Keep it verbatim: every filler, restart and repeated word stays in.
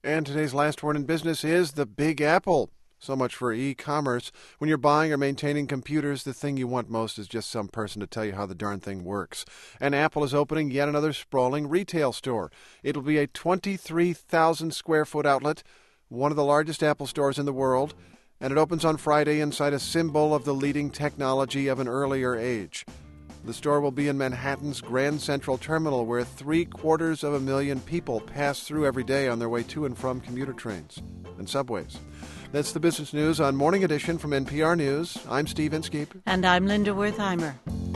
And today's last word in business is the Big Apple. So much for e-commerce. When you're buying or maintaining computers, the thing you want most is just some person to tell you how the darn thing works. And Apple is opening yet another sprawling retail store. It'll be a twenty-three thousand square foot outlet, one of the largest Apple stores in the world, and it opens on Friday inside a symbol of the leading technology of an earlier age. The store will be in Manhattan's Grand Central Terminal, where three-quarters of a million people pass through every day on their way to and from commuter trains and subways. That's the business news on Morning Edition from N P R News. I'm Steve Inskeep. And I'm Linda Wertheimer.